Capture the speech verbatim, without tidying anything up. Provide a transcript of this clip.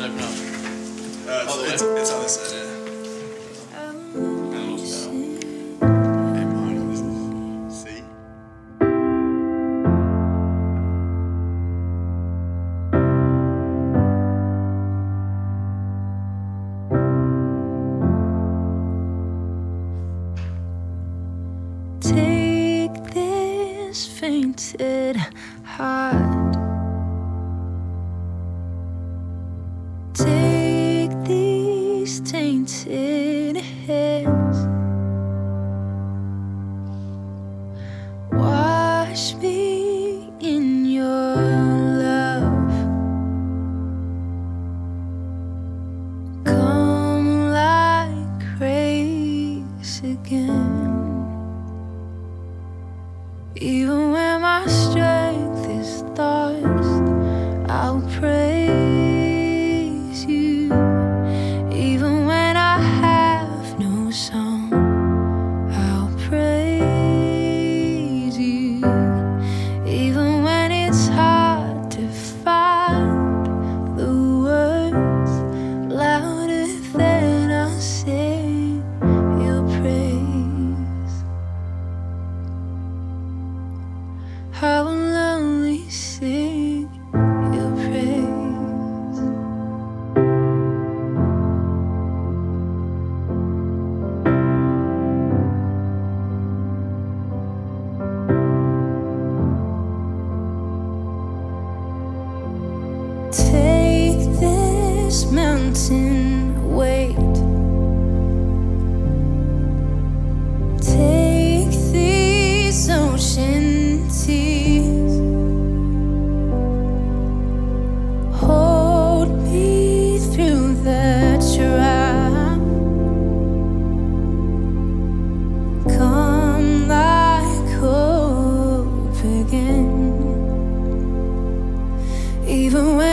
open up? Uh, All the it's, way? it's on this side, yeah. A minor, this is C. Take this fainted heart, take these tainted hands, wash me in your love, come like grace again. Even when my strength is lost, I'll praise you. Even when I have no song, I'll praise you. Even when it's hard to find the words louder than I'll sing your praise. I will only sing your praise. Take this mountain weight, take these ocean tears, hold me through the trial, come like hope again. Even when